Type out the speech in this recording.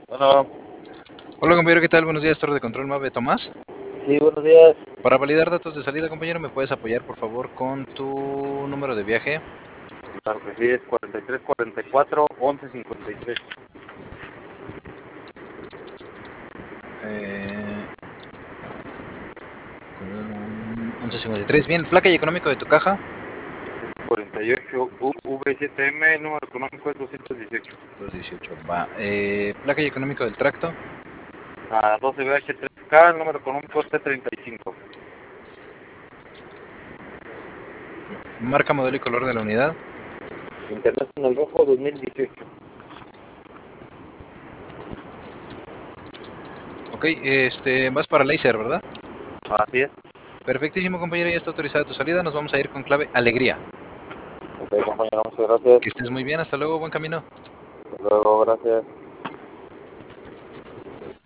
Bueno, Hola compañero, ¿qué tal? Buenos días, Torre de Control Mave Tomás. sí, buenos días. Para validar datos de salida, compañero, ¿me puedes apoyar por favor con tu número de viaje? Claro que sí, es 43 44 11 53. Eh, 1153. Bien, placa y económico de tu caja. 48 V7M, número económico es 218. 218, va. Placa y económico del tracto. A 12BH3K, el número económico es T35. Marca, modelo y color de la unidad. International Rojo 2018. Ok, vas para Laser, ¿verdad? Así es. Perfectísimo, compañero, ya está autorizada tu salida. Nos vamos a ir con clave Alegría. Ok, compañero, muchas gracias. Que estés muy bien, hasta luego, buen camino. Hasta luego, gracias.